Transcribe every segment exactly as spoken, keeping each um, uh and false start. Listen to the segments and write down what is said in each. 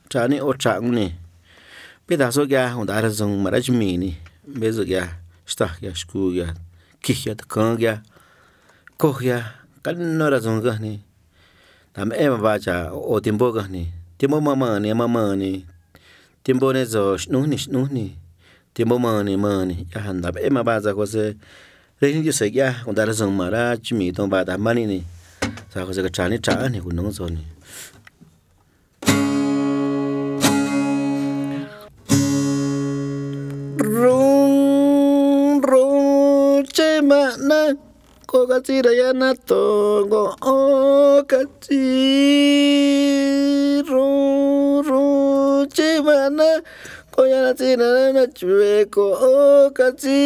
trả này ô trạng này bây giờ số kia ông đã dùng mà đã chim này bây giờ kia start kia school kia kia kia con kia cô kia cái nó là dùng cái này làm em vào trả ô tiempo cái này tiempo mà mà này mà mà này tiempo này giờ nú này nú này tiempo mà này mà này ya hành làm em vào trả có sẽ lấy những cái sự kia ông đã dùng mà đã chim trong bà đã mà này sao có sẽ cái trả này trả này cũng nông rồi này rung rung che mana ko kati raya na to go o kati rung rung che mana ko ya na ti na na chue ko o kati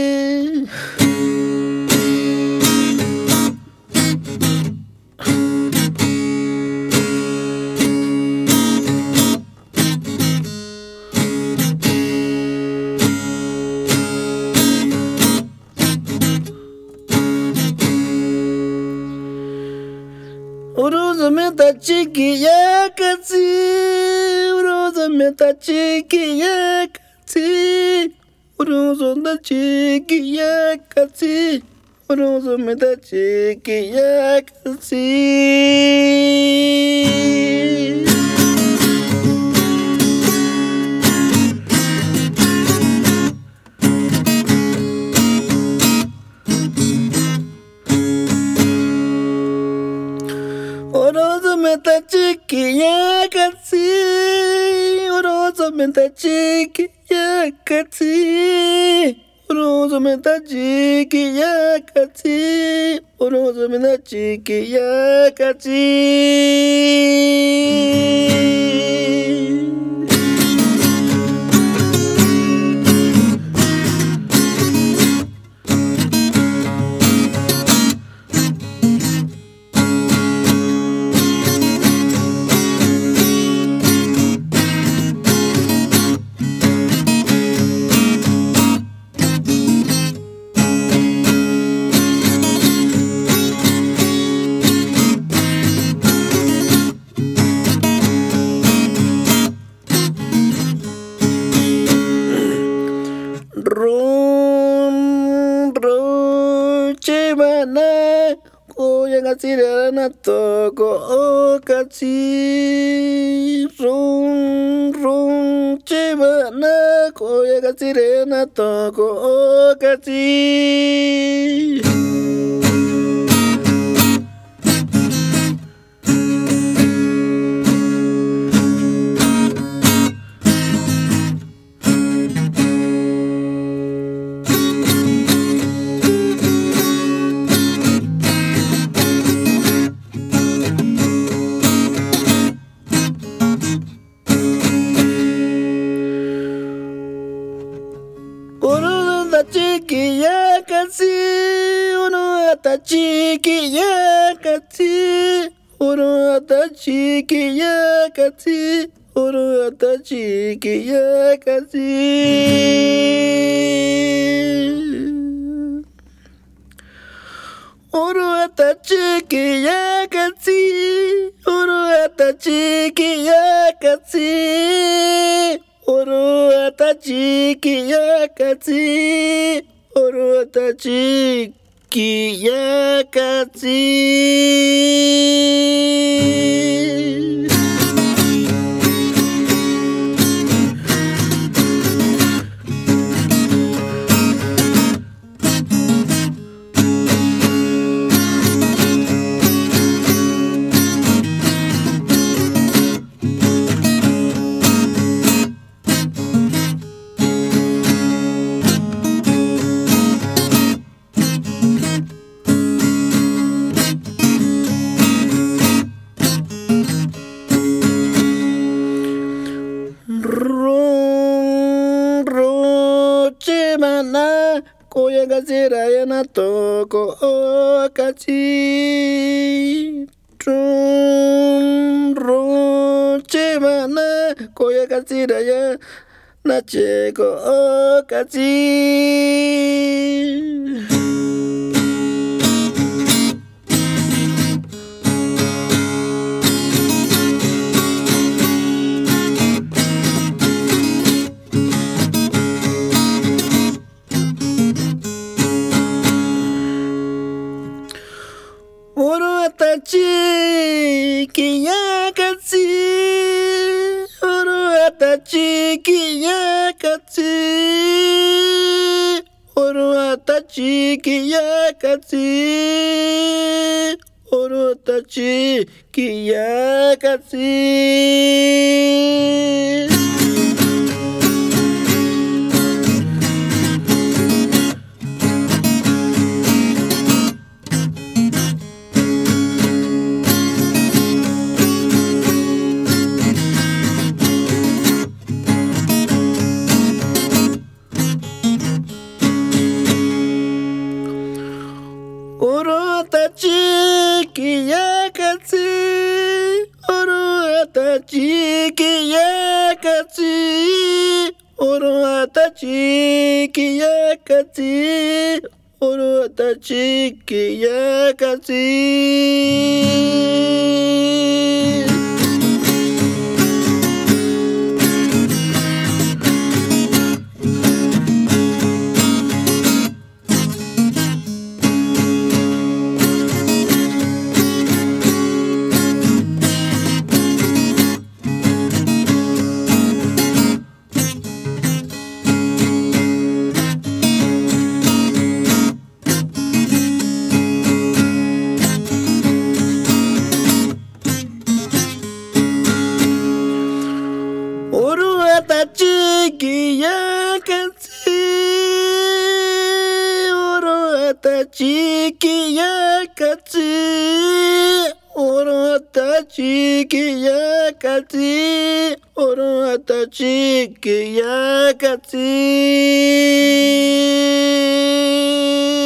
Uruzumeta chiki yakati, uruzumeta chiki yakati, uruzumeta chiki yakati, uruzumeta chiki yakati. Orozumeta chiki yakati, orozumeta chiki yakati, orozumeta chiki yakati, orozumeta chiki yakati. Rum rum chimana koya ngasira na toko okati rum rum chimana koya ngasira na toko okati. Chiki yakati, uno ata chiki yakati, uno ata chiki yakati, uno ata chiki yakati. Uno ata chiki yakati, uno ata chiki yakati. Oro atachiki yakati, oro atachiki yakati. Mana koya gazira yana toko okati trum rum chimana koya gazira yana cheko okati. que ya casi Oro atachi que ya casi Oro atachi que ya casi Oro atachi que ya casi Oro atachi que ya casi Oro atachi que ya casi Oro atachi que ya casi Oro atachi que ya casi Oro atachi que ya casi Oro atachi que ya casi Oro atachi que ya casi